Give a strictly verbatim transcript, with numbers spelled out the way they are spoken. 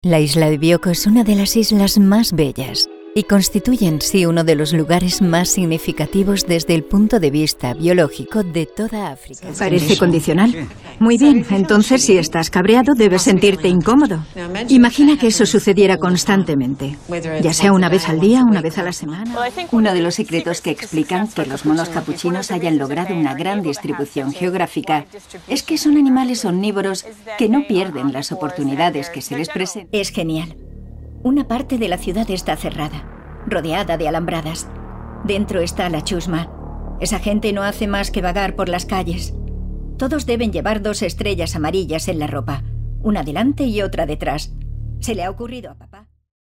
La isla de Bioko es una de las islas más bellas y constituye en sí uno de los lugares más significativos desde el punto de vista biológico de toda África. Parece condicional. Muy bien, entonces si estás cabreado debes sentirte incómodo. Imagina que eso sucediera constantemente, ya sea una vez al día, una vez a la semana. Uno de los secretos que explican que los monos capuchinos hayan logrado una gran distribución geográfica es que son animales omnívoros que no pierden las oportunidades que se les presentan. Es genial. Una parte de la ciudad está cerrada, rodeada de alambradas. Dentro está la chusma. Esa gente no hace más que vagar por las calles. Todos deben llevar dos estrellas amarillas en la ropa, una delante y otra detrás. Se le ha ocurrido a papá.